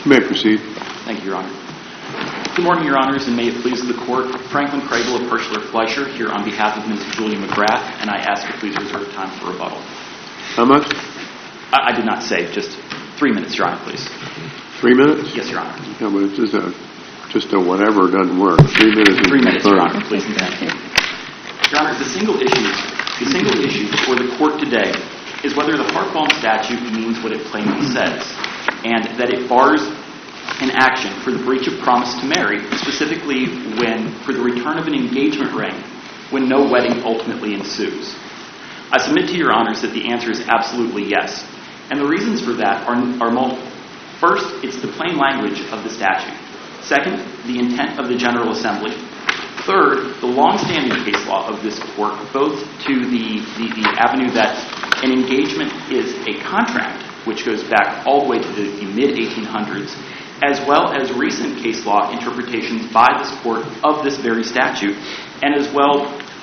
You may proceed. Thank you, Your Honor. Good morning, Your Honors, and may it please the Court. Franklin Craigle of Hirschler Fleischer here on behalf of Ms. Julia McGrath, and I ask you please reserve time for rebuttal. How much? I did not say, just 3 minutes, Your Honor, please. 3 minutes? Yes, Your Honor. Yeah, but it's just a whatever doesn't work. 3 minutes. 3 minutes, Your Honor, please. Thank you. Your Honor, the single issue before the Court today is whether the Hartbaum statute means what it plainly says, and that it bars an action for the breach of promise to marry, specifically for the return of an engagement ring when no wedding ultimately ensues. I submit to Your Honors that the answer is absolutely yes, and the reasons for that are multiple. First, it's the plain language of the statute. Second, the intent of the General Assembly. Third, the long-standing case law of this Court, both to the avenue that an engagement is a contract, which goes back all the way to the mid-1800s, as well as recent case law interpretations by this Court of this very statute, and as well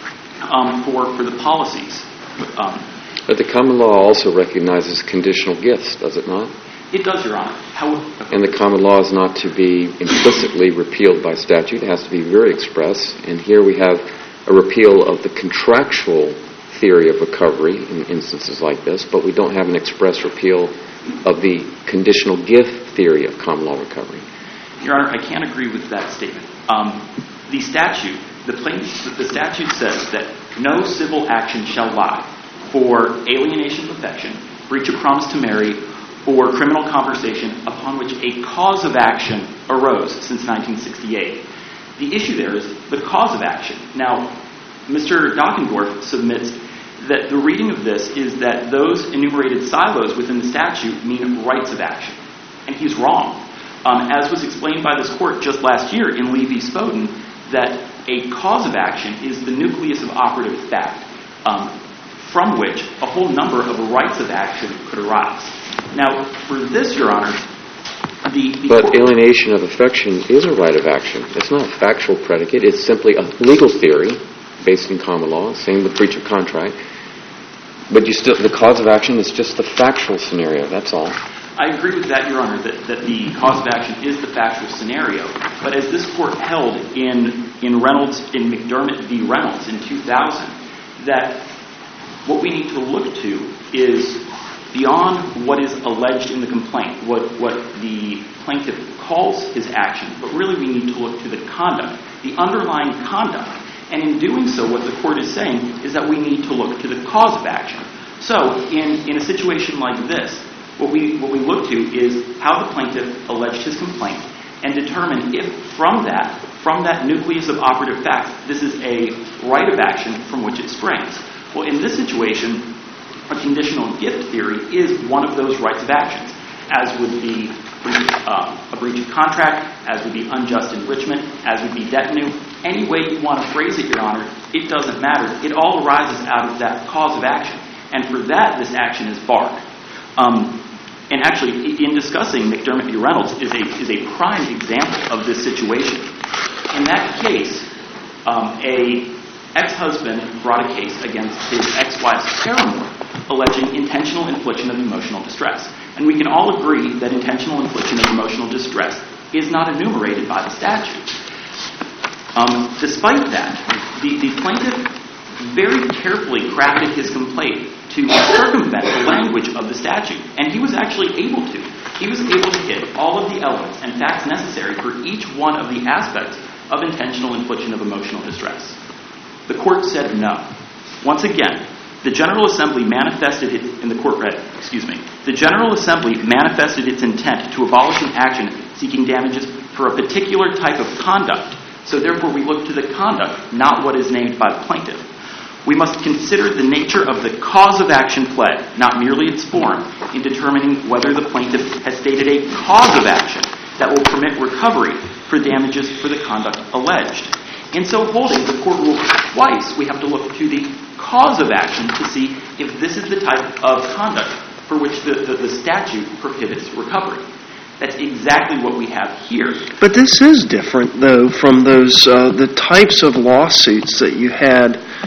for the policies. But the common law also recognizes conditional gifts, does it not? It does, Your Honor. And the common law is not to be implicitly repealed by statute. It has to be very express. And here we have a repeal of the contractual theory of recovery in instances like this, but we don't have an express repeal of the conditional gift theory of common law recovery. Your Honor, I can't agree with that statement. The statute says that no civil action shall lie for alienation of affection, breach of promise to marry, or criminal conversation upon which a cause of action arose since 1968. The issue there is the cause of action. Now, Mr. Dockendorf submits that the reading of this is that those enumerated silos within the statute mean rights of action. And he's wrong. As was explained by this Court just last year in Lee v. Spoden, that a cause of action is the nucleus of operative fact from which a whole number of rights of action could arise. Now, for this, Your Honor, But alienation of affection is a right of action. It's not a factual predicate. It's simply a legal theory based in common law, same with breach of contract. But the cause of action is just the factual scenario, that's all. I agree with that, Your Honor, that the cause of action is the factual scenario. But as this Court held in McDermott v. Reynolds in 2000, that what we need to look to is beyond what is alleged in the complaint, what the plaintiff calls his action, but really we need to look to the conduct, the underlying conduct. And in doing so, what the Court is saying is that we need to look to the cause of action. So, in a situation like this, what we look to is how the plaintiff alleged his complaint and determine if from that nucleus of operative facts, this is a right of action from which it springs. Well, in this situation, a conditional gift theory is one of those rights of actions, as would be a breach of contract, as would be unjust enrichment, as would be detenue. Any way you want to phrase it, Your Honor, it doesn't matter. It all arises out of that cause of action. And for that, this action is barred. And actually, in discussing McDermott v. Reynolds is a prime example of this situation. In that case, a ex-husband brought a case against his ex-wife's paramour, alleging intentional infliction of emotional distress. And we can all agree that intentional infliction of emotional distress is not enumerated by the statute. Despite that, the plaintiff very carefully crafted his complaint to circumvent the language of the statute. And he was actually able to. He was able to hit all of the elements and facts necessary for each one of the aspects of intentional infliction of emotional distress. The Court said no. Once again, the General Assembly manifested the General Assembly manifested its intent to abolish an action seeking damages for a particular type of conduct. So therefore, we look to the conduct, not what is named by the plaintiff. We must consider the nature of the cause of action pled, not merely its form, in determining whether the plaintiff has stated a cause of action that will permit recovery for damages for the conduct alleged. In so holding, the Court ruled twice we have to look to the cause of action to see if this is the type of conduct for which the statute prohibits recovery. That's exactly what we have here. But this is different, though, from those the types of lawsuits that you had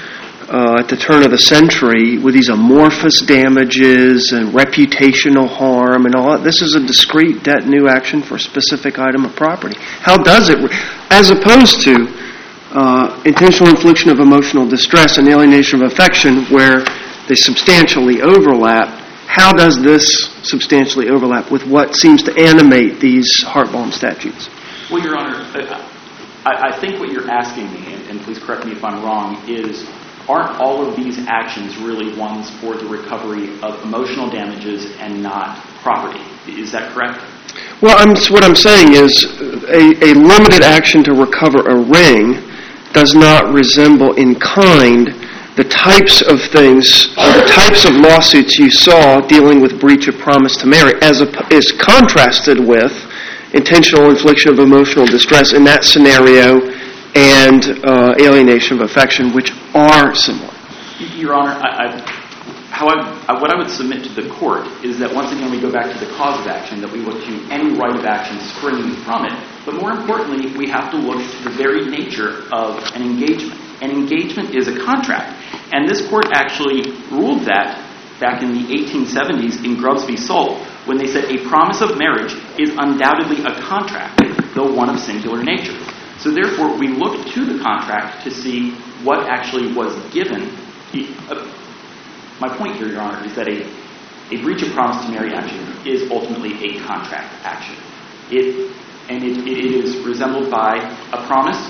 at the turn of the century with these amorphous damages and reputational harm and all that. This is a discrete debt new action for a specific item of property. How does it, as opposed to intentional infliction of emotional distress and alienation of affection where they substantially overlap, how does this substantially overlap with what seems to animate these Hartbaum statutes? Well, Your Honor, I think what you're asking me, and please correct me if I'm wrong, is aren't all of these actions really ones for the recovery of emotional damages and not property? Is that correct? Well, what I'm saying is a limited action to recover a ring does not resemble in kind the types of things, the types of lawsuits you saw dealing with breach of promise to marry, as contrasted with intentional infliction of emotional distress in that scenario and alienation of affection, which are similar. Your Honor, what I would submit to the court is that once again we go back to the cause of action, that we look to any right of action springing from it. But more importantly, we have to look to the very nature of an engagement. An engagement is a contract. And this court actually ruled that back in the 1870s in Grubbs v. Soule when they said a promise of marriage is undoubtedly a contract, though one of singular nature. So therefore, we look to the contract to see what actually was given. My point here, Your Honor, is that a breach of promise to marry action is ultimately a contract action. It is resembled by a promise,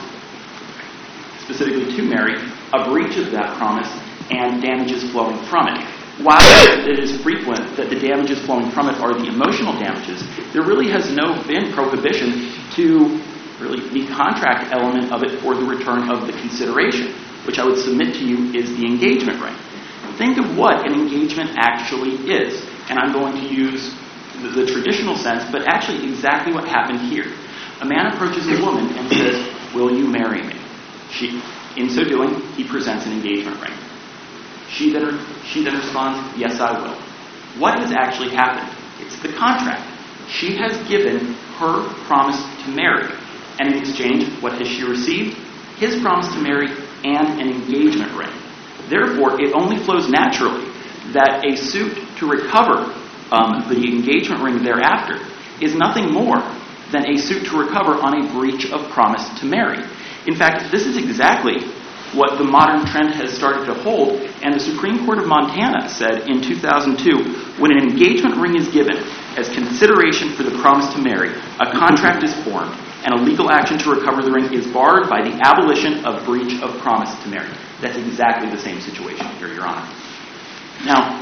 specifically to marry, a breach of that promise, and damages flowing from it. While it is frequent that the damages flowing from it are the emotional damages, there really has been prohibition to really the contract element of it for the return of the consideration, which I would submit to you is the engagement ring. Think of what an engagement actually is, and I'm going to use the traditional sense, but actually exactly what happened here. A man approaches a woman and says, "Will you marry me?" In so doing, he presents an engagement ring. She then responds, "Yes, I will." What has actually happened? It's the contract. She has given her promise to marry. And in exchange, what has she received? His promise to marry and an engagement ring. Therefore, it only flows naturally that a suit to recover the engagement ring thereafter is nothing more than a suit to recover on a breach of promise to marry. In fact, this is exactly what the modern trend has started to hold, and the Supreme Court of Montana said in 2002, when an engagement ring is given as consideration for the promise to marry, a contract is formed, and a legal action to recover the ring is barred by the abolition of breach of promise to marry. That's exactly the same situation here, Your Honor. Now,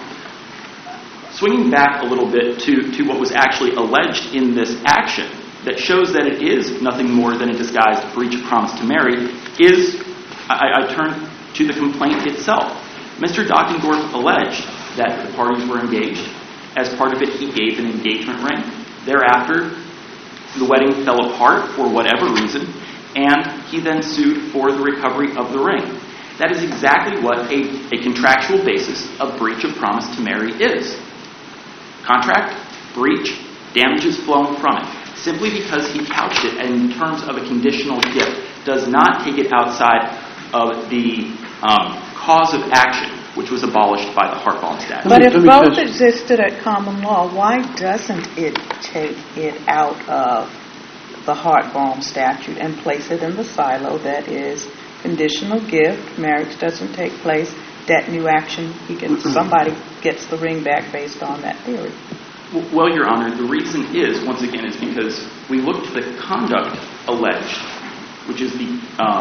swinging back a little bit to what was actually alleged in this action that shows that it is nothing more than a disguised breach of promise to marry is, I turn to the complaint itself. Mr. Dockendorf alleged that the parties were engaged. As part of it, he gave an engagement ring. Thereafter, the wedding fell apart for whatever reason, and he then sued for the recovery of the ring. That is exactly what a contractual basis of breach of promise to marry is. Contract, breach, damages flowing from it. Simply because he couched it in terms of a conditional gift does not take it outside of the cause of action, which was abolished by the Hartbaum statute. But if both existed at common law, why doesn't it take it out of the Hartbaum statute and place it in the silo that is conditional gift, marriage doesn't take place, debt new action, somebody gets the ring back based on that theory? Well, Your Honor, the reason is, once again, is because we look to the conduct alleged, which is the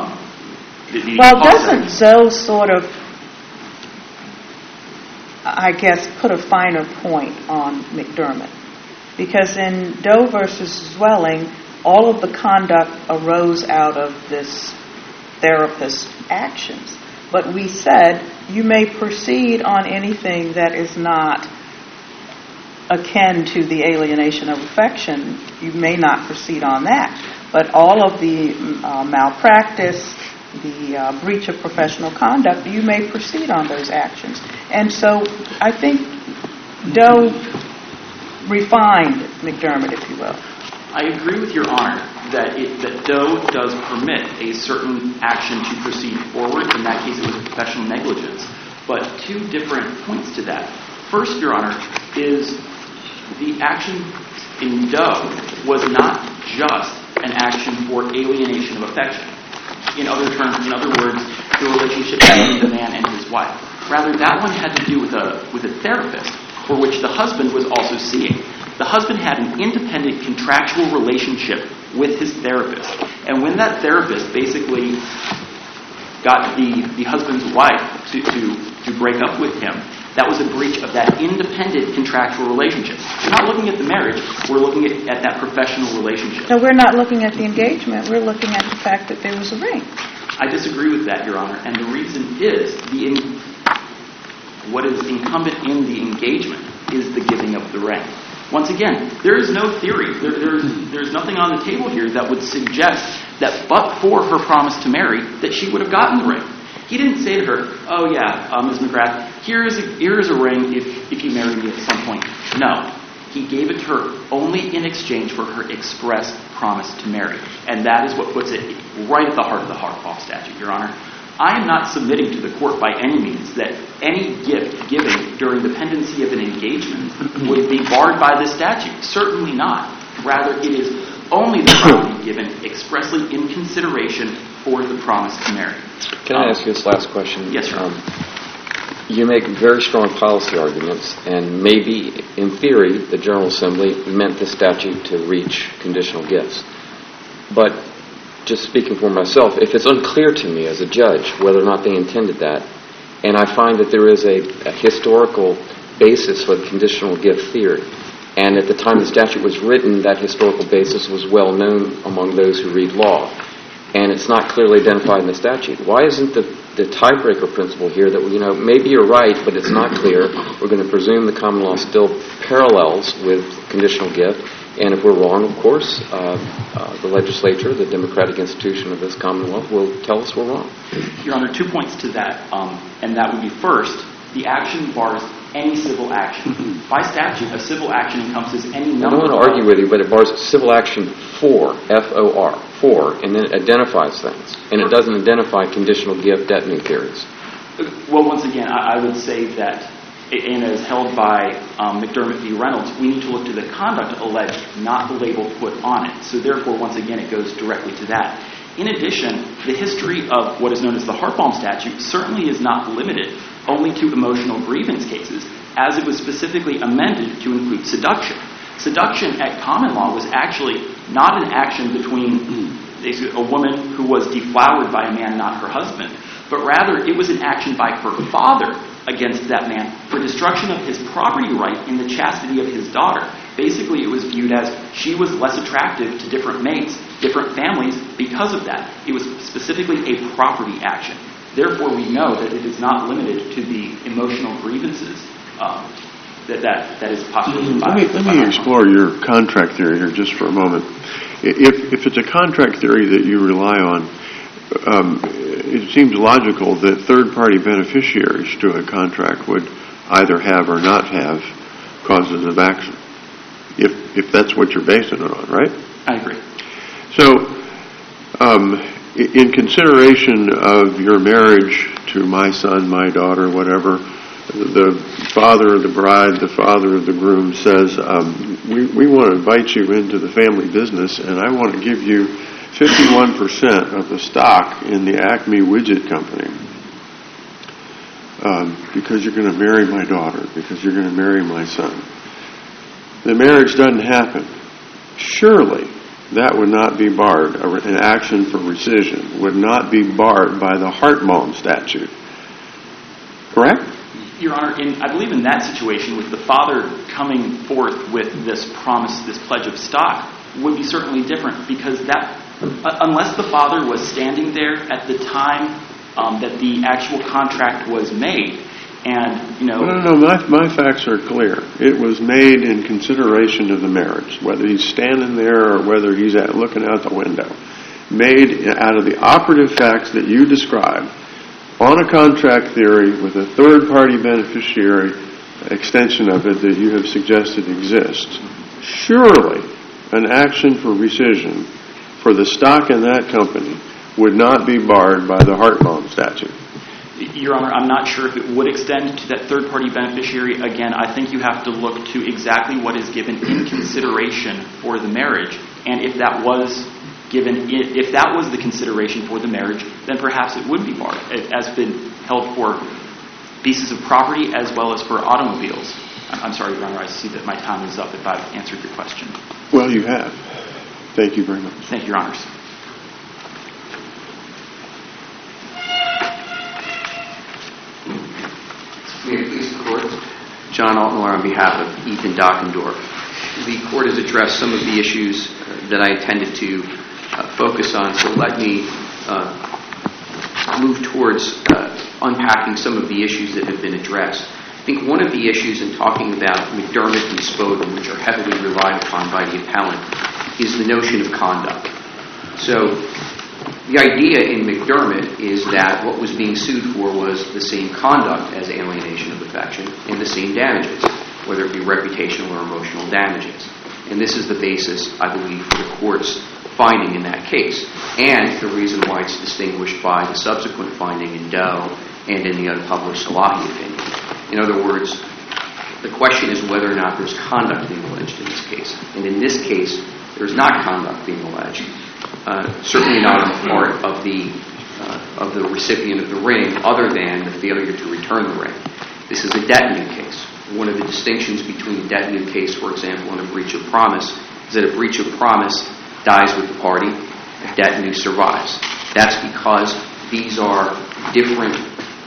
well, doesn't Zoe sort of, I guess, put a finer point on McDermott? Because in Doe versus Zwelling, all of the conduct arose out of this therapist's actions. But we said you may proceed on anything that is not akin to the alienation of affection. You may not proceed on that. But all of the malpractice, the breach of professional conduct, you may proceed on those actions. And so I think Doe refined McDermott, if you will. I agree with Your Honor that Doe does permit a certain action to proceed forward. In that case, it was professional negligence. But two different points to that. First, Your Honor, is the action in Doe was not just an action for alienation of affection. In other words, the relationship between the man and his wife. Rather, that one had to do with a therapist for which the husband was also seeing. The husband had an independent contractual relationship with his therapist. And when that therapist basically got the husband's wife to break up with him, that was a breach of that independent contractual relationship. We're not looking at the marriage, we're looking at that professional relationship. No, we're not looking at the engagement, we're looking at the fact that there was a ring. I disagree with that, Your Honor, and the reason is what is incumbent in the engagement is the giving of the ring. Once again, there is no theory. There's nothing on the table here that would suggest that but for her promise to marry, that she would have gotten the ring. He didn't say to her, oh yeah, Ms. McGrath, here is a ring if you marry me at some point. No. He gave it to her only in exchange for her express promise to marry. And that is what puts it right at the heart of the Hartfall statute, Your Honor. I am not submitting to the court by any means that any gift given during the pendency of an engagement would be barred by this statute. Certainly not. Rather, it is only the property given expressly in consideration for the promise to marry. Can I ask you this last question? Yes, sir. You make very strong policy arguments, and maybe, in theory, the General Assembly meant the statute to reach conditional gifts. But, just speaking for myself, if it's unclear to me as a judge whether or not they intended that, and I find that there is a historical basis for the conditional gift theory, and at the time the statute was written, that historical basis was well known among those who read law, and it's not clearly identified in the statute. Why isn't the tiebreaker principle here that, maybe you're right, but it's not clear. We're going to presume the common law still parallels with conditional gift, and if we're wrong, of course, the legislature, the democratic institution of this Commonwealth, will tell us we're wrong. Your Honor, 2 points to that, and that would be first, the action bars any civil action. By statute, a civil action encompasses any number of... I don't want to argue with you, but it bars civil action for, F-O-R, for, and then it identifies things. And it doesn't identify conditional gift deadening theories. Well, once again, I would say that, and as held by McDermott v. Reynolds, we need to look to the conduct alleged, not the label put on it. So therefore, once again, it goes directly to that. In addition, the history of what is known as the Hartbaum statute certainly is not limited only to emotional grievance cases, as it was specifically amended to include seduction. Seduction at common law was actually not an action between a woman who was deflowered by a man, not her husband, but rather it was an action by her father against that man for destruction of his property right in the chastity of his daughter. Basically, it was viewed as she was less attractive to different mates, different families, because of that. It was specifically a property action. Therefore, we know that it is not limited to the emotional grievances that is postulated by... Let me explore your contract theory here just for a moment. If it's a contract theory that you rely on, it seems logical that third-party beneficiaries to a contract would either have or not have causes of action, if that's what you're basing it on, right? I agree. So, in consideration of your marriage to my son, my daughter, whatever, the father of the bride, the father of the groom says, we want to invite you into the family business, and I want to give you 51% of the stock in the Acme Widget Company because you're going to marry my daughter, because you're going to marry my son. The marriage doesn't happen. Surely that would not be barred. An action for rescission would not be barred by the Hartbaum statute. Correct? Your Honor, I believe in that situation, with the father coming forth with this promise, this pledge of stock, would be certainly different, because that, unless the father was standing there at the time that the actual contract was made, and, No, my facts are clear. It was made in consideration of the marriage, whether he's standing there or whether he's looking out the window. Made out of the operative facts that you described, on a contract theory with a third-party beneficiary extension of it that you have suggested exists. Surely an action for rescission for the stock in that company would not be barred by the Hartbaum statute? Your Honor, I'm not sure if it would extend to that third-party beneficiary. Again, I think you have to look to exactly what is given in consideration for the marriage. And if that was the consideration for the marriage, then perhaps it would be barred. It has been held for pieces of property as well as for automobiles. I'm sorry, Your Honor, I see that my time is up if I've answered your question. Well, you have. Thank you very much. Thank you, Your Honors. May it please the Court. John Altmiller on behalf of Ethan Dockendorf. The Court has addressed some of the issues that I intended to focus on, so let me move towards unpacking some of the issues that have been addressed. I think one of the issues in talking about McDermott and Spoden, which are heavily relied upon by the appellant, is the notion of conduct. So the idea in McDermott is that what was being sued for was the same conduct as alienation of affection and the same damages, whether it be reputational or emotional damages. And this is the basis, I believe, for the Court's finding in that case, and the reason why it's distinguished by the subsequent finding in Doe and in the unpublished Salahi opinion. In other words, the question is whether or not there's conduct being alleged in this case. And in this case, there's not conduct being alleged. Certainly not on the part of the recipient of the ring, other than the failure to return the ring. This is a debt-new case. One of the distinctions between a debt-new case, for example, and a breach of promise, is that a breach of promise dies with the party, a debt-new survives. That's because these are different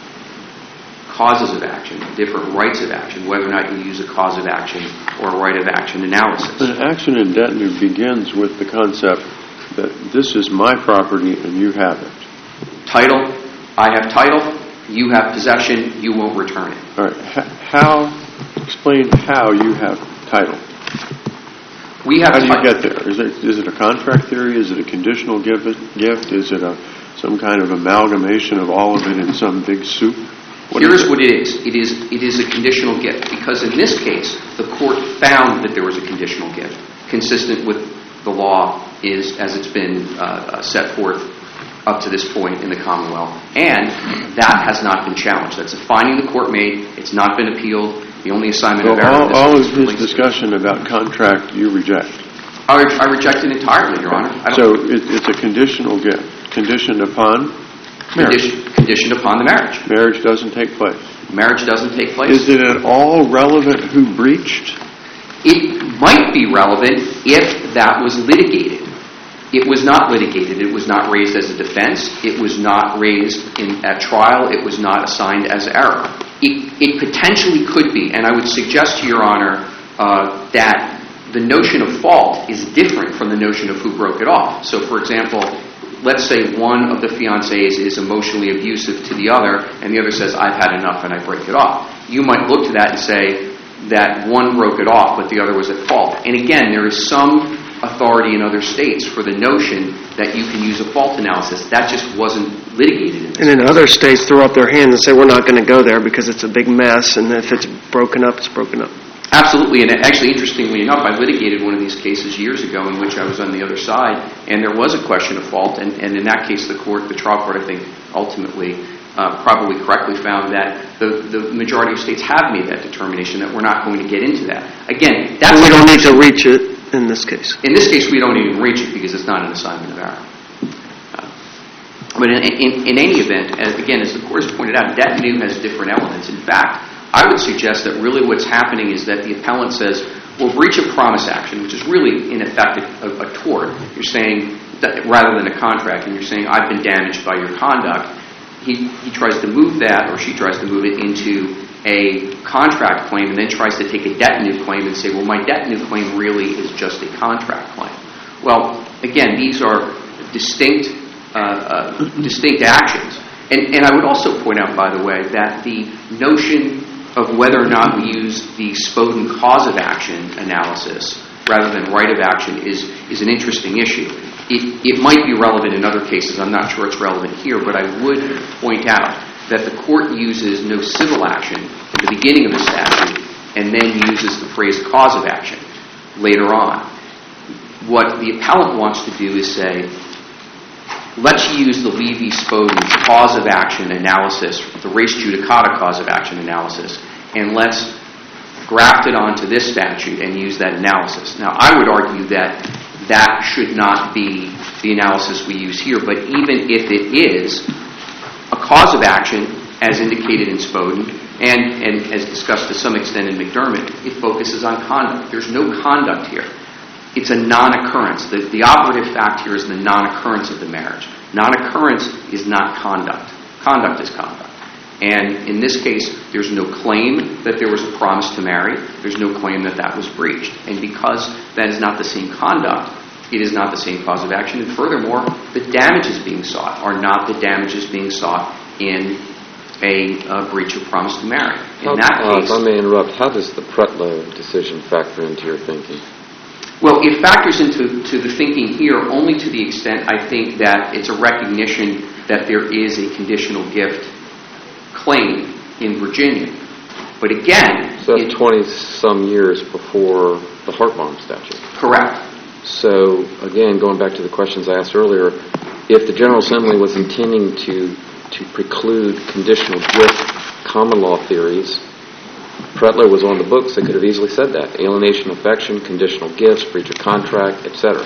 causes of action, different rights of action, whether or not you use a cause of action or a right of action analysis. An action in debt-new begins with the concept that this is my property and you have it. Title, I have title, you have possession, you won't return it. All right. Explain how you have title. How do you get there? Is it a contract theory? Is it a conditional gift? Is it some kind of amalgamation of all of it in some big soup? Here's what it is. It is a conditional gift because in this case, the Court found that there was a conditional gift consistent with the law is as it's been set forth up to this point in the Commonwealth, and that has not been challenged. That's a finding the Court made. It's not been appealed. The only assignment of error. All of his discussion about contract you reject. I reject it entirely, Your Honor. So it's a conditional gift, conditioned upon marriage. Conditioned upon the marriage. Marriage doesn't take place. Marriage doesn't take place. Is it at all relevant who breached? It might be relevant if that was litigated. It was not litigated. It was not raised as a defense. It was not raised at trial. It was not assigned as error. It potentially could be, and I would suggest to Your Honor that the notion of fault is different from the notion of who broke it off. So, for example, let's say one of the fiancés is emotionally abusive to the other, and the other says, I've had enough, and I break it off. You might look to that and say that one broke it off, but the other was at fault. And again, there is some authority in other states for the notion that you can use a fault analysis. That just wasn't litigated in this And in other states throw up their hands and say, we're not going to go there because it's a big mess, and if it's broken up, it's broken up. Absolutely, and actually, interestingly enough, I litigated one of these cases years ago in which I was on the other side, and there was a question of fault, and in that case, the trial court, I think, ultimately, probably correctly found that the majority of states have made that determination that we're not going to get into that. Again, that's... We don't need to reach it in this case. In this case, we don't even reach it because it's not an assignment of error. But in any event, again, as the Court has pointed out, debt new has different elements. In fact, I would suggest that really what's happening is that the appellant says, well, breach of promise action, which is really, in effect, a tort. You're saying, that, rather than a contract, and you're saying, I've been damaged by your conduct. He tries to move that, or she tries to move it into a contract claim, and then tries to take a debt new claim and say, well, my debt new claim really is just a contract claim. Well, again, these are distinct actions. And I would also point out, by the way, that the notion of whether or not we use the Spoden cause of action analysis rather than right of action is an interesting issue. It might be relevant in other cases. I'm not sure it's relevant here, but I would point out that the Court uses no civil action at the beginning of the statute and then uses the phrase cause of action later on. what the appellant wants to do is say, let's use the Levy-Spoden cause of action analysis, the res judicata cause of action analysis, and let's graft it onto this statute and use that analysis. Now, I would argue that that should not be the analysis we use here, but even if it is a cause of action, as indicated in Spoden, and as discussed to some extent in McDermott, it focuses on conduct. There's no conduct here. It's a non-occurrence. The operative fact here is the non-occurrence of the marriage. Non-occurrence is not conduct. Conduct is conduct. And in this case, there's no claim that there was a promise to marry. There's no claim that that was breached. And because that is not the same conduct, it is not the same cause of action. And furthermore, the damages being sought are not the damages being sought in a breach of promise to marry. In that case, if I may interrupt, how does the Pretlow decision factor into your thinking? Well, it factors into the thinking here only to the extent I think that it's a recognition that there is a conditional gift claim in Virginia. But again... So that's 20-some years before the Hartbaum statute. Correct. So, again, going back to the questions I asked earlier, if the General Assembly was intending to preclude conditional gift common law theories, Pretlow was on the books. They could have easily said that. Alienation, affection, conditional gifts, breach of contract, etc.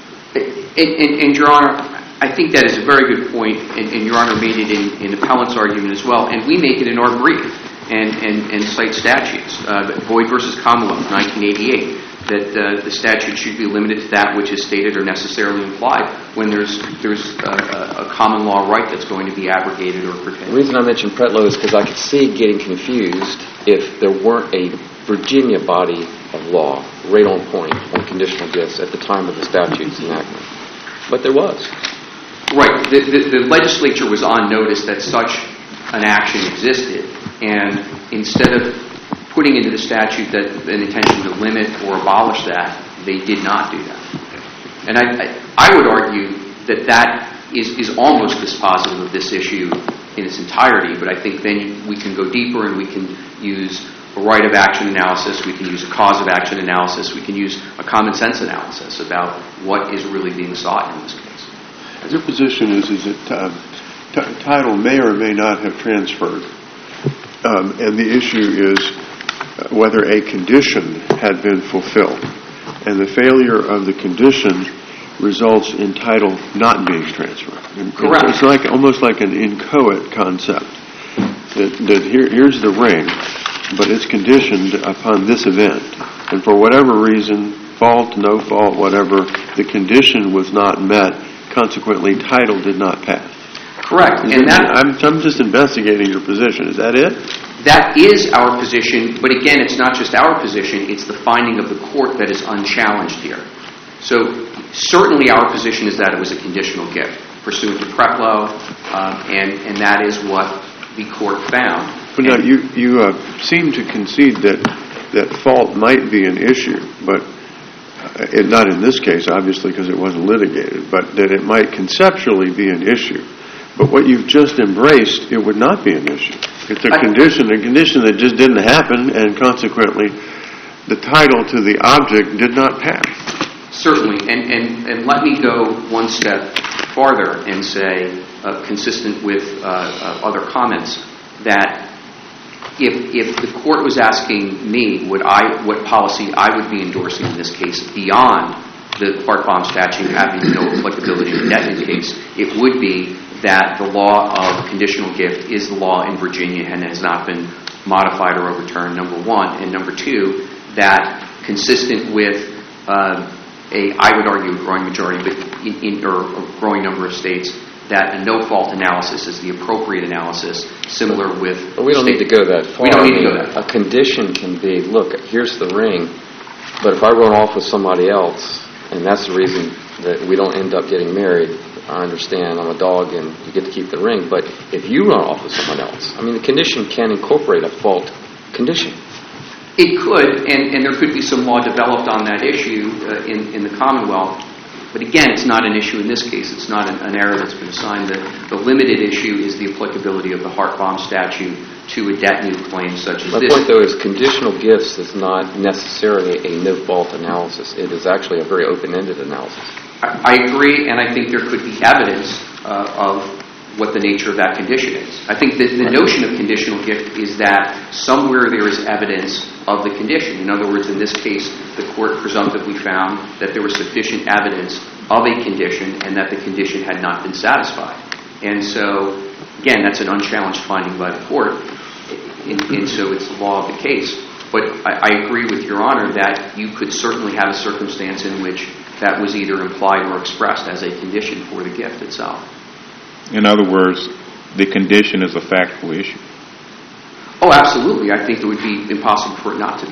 And Your Honor, I think that is a very good point, and Your Honor made it in appellant's argument as well, and we make it in our brief and cite statutes. Boyd v. Commonwealth, 1988, that the statute should be limited to that which is stated or necessarily implied when there's a common law right that's going to be abrogated or curtailed. The reason I mentioned Pretlow is because I could see getting confused if there weren't a Virginia body of law right on point on conditional gifts at the time of the statute's enactment. But there was. Right. The legislature was on notice that such an action existed, and instead of putting into the statute that an intention to limit or abolish that, they did not do that. And I would argue that is almost dispositive of this issue in its entirety, but I think then we can go deeper and we can use a right of action analysis, we can use a cause of action analysis, we can use a common sense analysis about what is really being sought in this case. Your position is that title may or may not have transferred, and the issue is whether a condition had been fulfilled, and the failure of the condition results in title not being transferred. Correct. It's almost like an inchoate concept. That here's the ring, but it's conditioned upon this event, and for whatever reason, fault, no fault, whatever, the condition was not met. Consequently, title did not pass. Correct. I'm just investigating your position. Is that it? That is our position, but again, it's not just our position, it's the finding of the court that is unchallenged here. So certainly our position is that it was a conditional gift pursuant to Pretlow, and that is what the court found. But now you seem to concede that fault might be an issue, but not in this case, obviously, because it wasn't litigated, but that it might conceptually be an issue. But what you've just embraced, it would not be an issue. It's a condition that just didn't happen, and consequently, the title to the object did not pass. Certainly, and let me go one step farther and say, consistent with other comments, that if the court was asking me what policy I would be endorsing in this case beyond the Hartbaum statute having no applicability in the Netton case, it would be that the law of conditional gift is the law in Virginia and has not been modified or overturned, number one. And number two, that consistent with I would argue a growing majority, but or a growing number of states, that a no-fault analysis is the appropriate analysis, similar with... But we don't need to go that far. We don't need to go that far. A condition can be, look, here's the ring, but if I run off with somebody else, and that's the reason that we don't end up getting married, I understand, I'm a dog and you get to keep the ring, but if you run off with someone else, I mean, the condition can incorporate a fault condition. It could, and there could be some law developed on that issue in the Commonwealth. But again, it's not an issue in this case. It's not an error that's been assigned. The limited issue is the applicability of the Hart-Baum statute to a debt-new claim such as My this. point, though, is conditional gifts is not necessarily a no-fault analysis. It is actually a very open-ended analysis. I agree, and I think there could be evidence of what the nature of that condition is. I think that the notion of conditional gift is that somewhere there is evidence of the condition. In other words, in this case, the court presumptively found that there was sufficient evidence of a condition and that the condition had not been satisfied. And so, again, that's an unchallenged finding by the court, and so it's the law of the case. But I agree with Your Honor that you could certainly have a circumstance in which that was either implied or expressed as a condition for the gift itself. In other words, the condition is a factual issue. Oh, absolutely. I think it would be impossible for it not to be.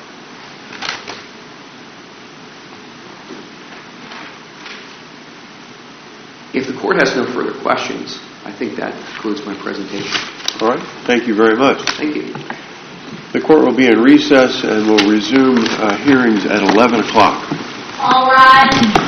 If the court has no further questions, I think that concludes my presentation. All right. Thank you very much. Thank you. The court will be in recess and will resume hearings at 11 o'clock. All rise.